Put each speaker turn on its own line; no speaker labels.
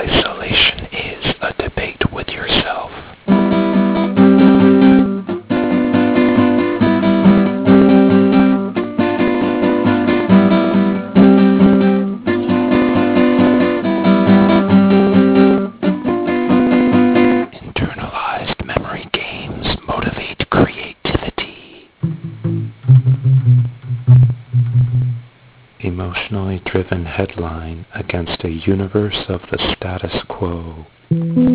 Isolation is a debate with yourself. Internalized memory games motivate creativity. Emotionally driven headline against a universe of the status quo.